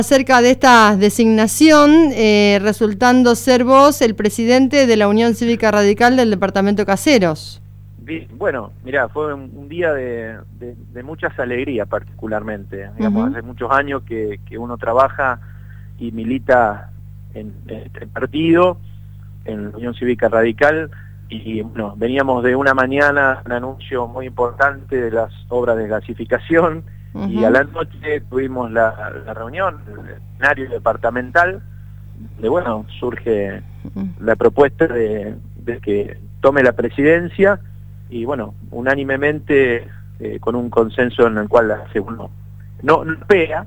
Acerca de esta designación, resultando ser vos el presidente de la Unión Cívica Radical del Departamento Caseros. Bueno, mirá, fue un día de muchas alegrías particularmente. Digamos, hace muchos años que uno trabaja y milita en este partido, en la Unión Cívica Radical, y bueno, veníamos de una mañana, un anuncio muy importante de las obras de gasificación, y a la noche tuvimos la reunión, el escenario departamental, de bueno, surge la propuesta de que tome la presidencia, y bueno, unánimemente, con un consenso en el cual uno no pega,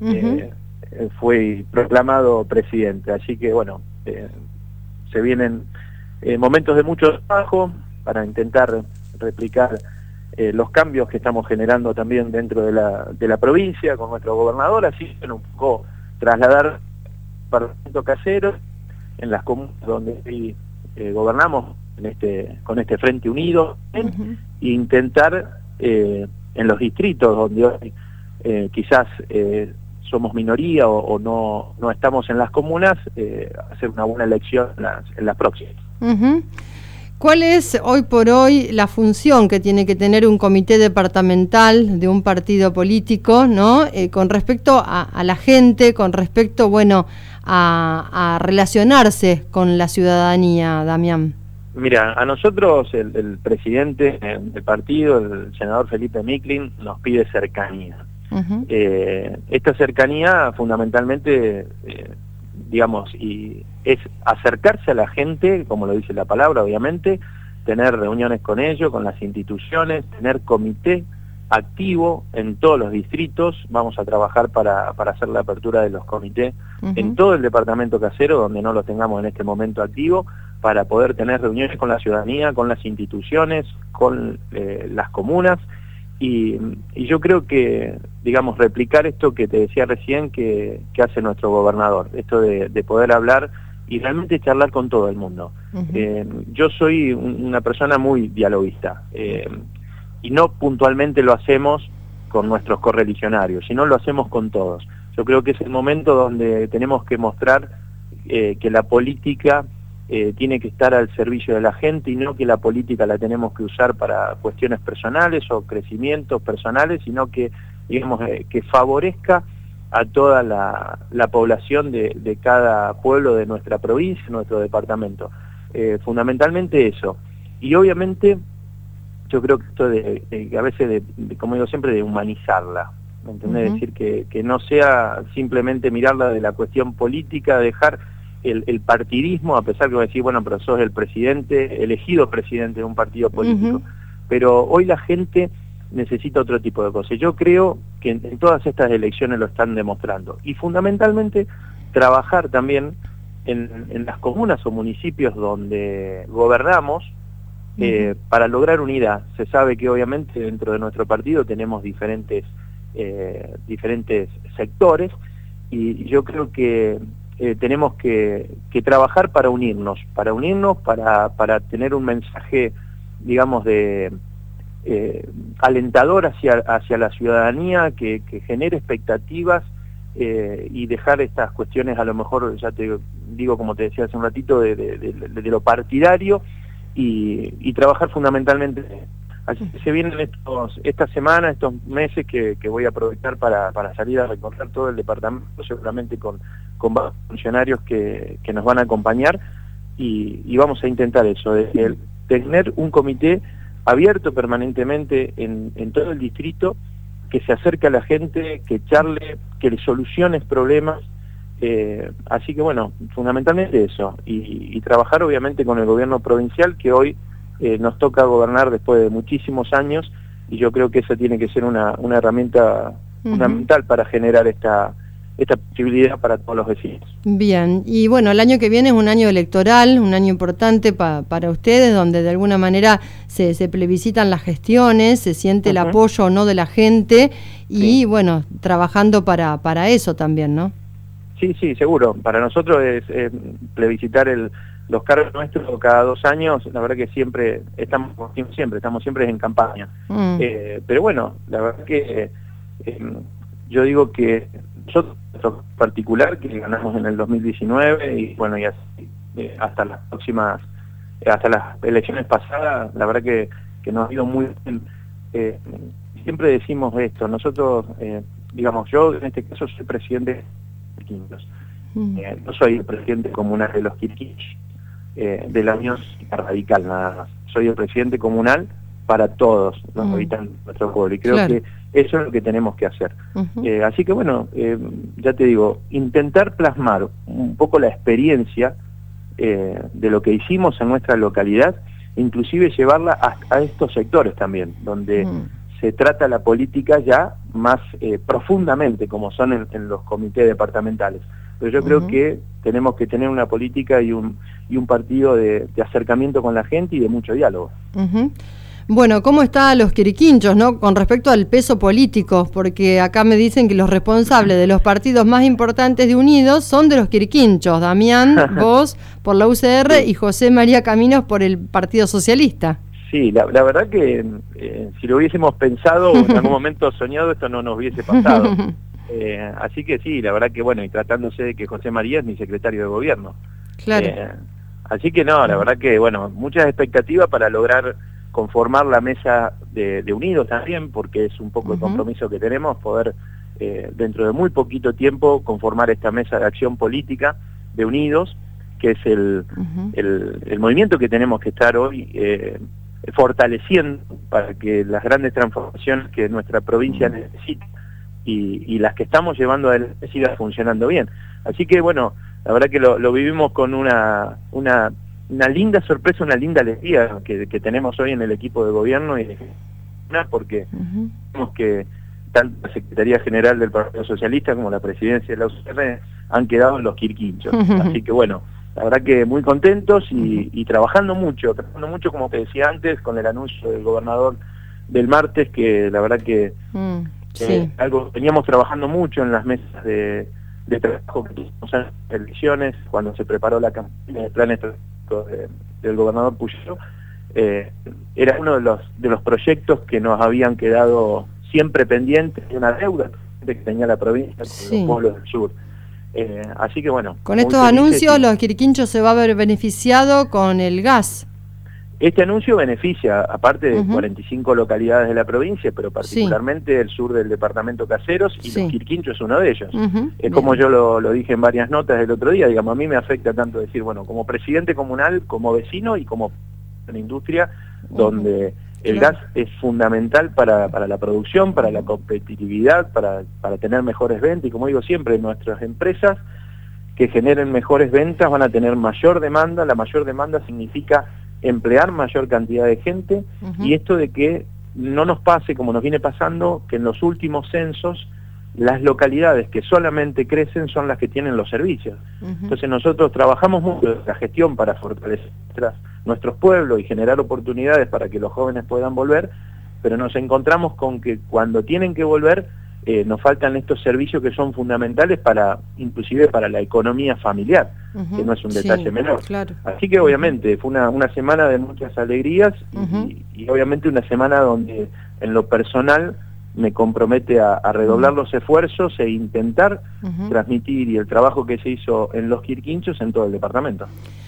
fue proclamado presidente. Así que bueno, se vienen momentos de mucho trabajo para intentar replicar los cambios que estamos generando también dentro de la provincia con nuestro gobernador, así que un poco trasladar Parlamento Caseros en las comunas donde hoy gobernamos con este Frente Unido, e intentar en los distritos donde hoy quizás somos minoría o no estamos en las comunas, hacer una buena elección en las próximas. ¿Cuál es hoy por hoy la función que tiene que tener un comité departamental de un partido político, ¿no? Con respecto a la gente, con respecto, bueno, a relacionarse con la ciudadanía, Damián? Mira, a nosotros el presidente del partido, el senador Felipe Micklin, nos pide cercanía. Esta cercanía fundamentalmente, digamos, y es acercarse a la gente, como lo dice la palabra, obviamente, tener reuniones con ellos, con las instituciones, tener comité activo en todos los distritos. Vamos a trabajar para hacer la apertura de los comités en todo el departamento Casero, donde no lo tengamos en este momento activo, para poder tener reuniones con la ciudadanía, con las instituciones, con las comunas, y yo creo que, digamos, replicar esto que te decía recién que hace nuestro gobernador, esto de poder hablar y realmente charlar con todo el mundo. Yo soy una persona muy dialoguista, y no puntualmente lo hacemos con nuestros correligionarios, sino lo hacemos con todos. Yo creo que es el momento donde tenemos que mostrar que la política tiene que estar al servicio de la gente, y no que la política la tenemos que usar para cuestiones personales o crecimientos personales, sino que, digamos, que favorezca a toda la población de cada pueblo de nuestra provincia, nuestro departamento. Fundamentalmente eso. Y obviamente yo creo que esto de a veces, como digo siempre, de humanizarla, ¿me entendés? Es decir, que no sea simplemente mirarla de la cuestión política, dejar el partidismo, a pesar que voy a decir, bueno, pero sos el presidente, elegido presidente de un partido político. Pero hoy la gente necesita otro tipo de cosas. Yo creo que en todas estas elecciones lo están demostrando. Y fundamentalmente trabajar también en las comunas o municipios donde gobernamos, para lograr unidad. Se sabe que obviamente dentro de nuestro partido tenemos diferentes sectores, y yo creo que tenemos que trabajar para unirnos, para tener un mensaje, digamos, de alentador hacia la ciudadanía, que genere expectativas, y dejar estas cuestiones, a lo mejor, ya te digo, como te decía hace un ratito, de lo partidario, y trabajar fundamentalmente. Así que se vienen esta semana, estos meses que voy a aprovechar para salir a recorrer todo el departamento, seguramente con varios funcionarios que nos van a acompañar, y vamos a intentar eso, de tener un comité abierto permanentemente en todo el distrito, que se acerque a la gente, que charle, que le solucione problemas. Así que bueno, fundamentalmente eso, y trabajar obviamente con el gobierno provincial, que hoy nos toca gobernar después de muchísimos años, y yo creo que esa tiene que ser una herramienta fundamental para generar esta posibilidad para todos los vecinos. Bien, y bueno, el año que viene es un año electoral, un año importante para ustedes, donde de alguna manera se plebiscitan las gestiones, se siente el apoyo o no de la gente, y bueno, trabajando para eso también, ¿no? Sí, seguro. Para nosotros es plebiscitar los cargos nuestros cada 2 años. La verdad que estamos siempre en campaña. Pero bueno, la verdad que yo digo que nosotros, nuestro particular, que ganamos en el 2019 y bueno, y así, hasta las próximas, hasta las elecciones pasadas, la verdad que nos ha ido muy bien. Siempre decimos esto, nosotros, digamos, yo en este caso soy presidente de los Quirquinchos. No soy el presidente comunal de los Quirquinchos, de la Unión Radical nada más. Soy el presidente comunal para todos los habitantes de nuestro pueblo, y creo que eso es lo que tenemos que hacer. Así que bueno, ya te digo, intentar plasmar un poco la experiencia de lo que hicimos en nuestra localidad, inclusive llevarla a estos sectores también, donde se trata la política ya más profundamente, como son en los comités departamentales. Pero yo creo que tenemos que tener una política y un partido de acercamiento con la gente y de mucho diálogo. Bueno, ¿cómo están los quiriquinchos, no? Con respecto al peso político, porque acá me dicen que los responsables de los partidos más importantes de Unidos son de los quiriquinchos, Damián, vos por la UCR y José María Caminos por el Partido Socialista. Sí, la verdad que si lo hubiésemos pensado o en algún momento soñado, esto no nos hubiese pasado. Así que sí, la verdad que bueno, y tratándose de que José María es mi secretario de gobierno. Claro. Así que no, la verdad que bueno, muchas expectativas para lograr conformar la mesa de Unidos también, porque es un poco el compromiso que tenemos, poder dentro de muy poquito tiempo conformar esta mesa de acción política de Unidos, que es el movimiento que tenemos que estar hoy fortaleciendo para que las grandes transformaciones que nuestra provincia necesita y las que estamos llevando adelante sigan funcionando bien. Así que bueno, la verdad que lo vivimos con una linda sorpresa, una linda alegría que tenemos hoy en el equipo de gobierno, y porque vemos que tanto la Secretaría General del Partido Socialista como la Presidencia de la UCR han quedado en los quirquinchos. Así que bueno, la verdad que muy contentos y trabajando mucho como te decía antes, con el anuncio del gobernador del martes, que la verdad que algo veníamos trabajando mucho en las mesas de trabajo que tuvimos en las elecciones, cuando se preparó la campaña de planes del gobernador Puyaro. Era uno de los proyectos que nos habían quedado siempre pendientes, de una deuda que tenía la provincia con los pueblos del sur. Así que bueno, con estos anuncios los quirquinchos se va a ver beneficiado con el gas. Este anuncio beneficia, aparte de 45 localidades de la provincia, pero particularmente el sur del departamento Caseros, y los Quirquinchos es uno de ellos. Es como yo lo dije en varias notas el otro día, digamos, a mí me afecta tanto decir, bueno, como presidente comunal, como vecino y como en industria, donde el gas es fundamental para la producción, para la competitividad, para tener mejores ventas, y como digo siempre, nuestras empresas que generen mejores ventas van a tener mayor demanda. La mayor demanda significa emplear mayor cantidad de gente, y esto de que no nos pase como nos viene pasando, que en los últimos censos las localidades que solamente crecen son las que tienen los servicios. Entonces nosotros trabajamos mucho en la gestión para fortalecer nuestros pueblos y generar oportunidades para que los jóvenes puedan volver, pero nos encontramos con que cuando tienen que volver nos faltan estos servicios que son fundamentales inclusive para la economía familiar, que no es un detalle menor. Claro. Así que obviamente fue una semana de muchas alegrías y obviamente una semana donde en lo personal me compromete a redoblar los esfuerzos e intentar transmitir y el trabajo que se hizo en los Quirquinchos en todo el departamento.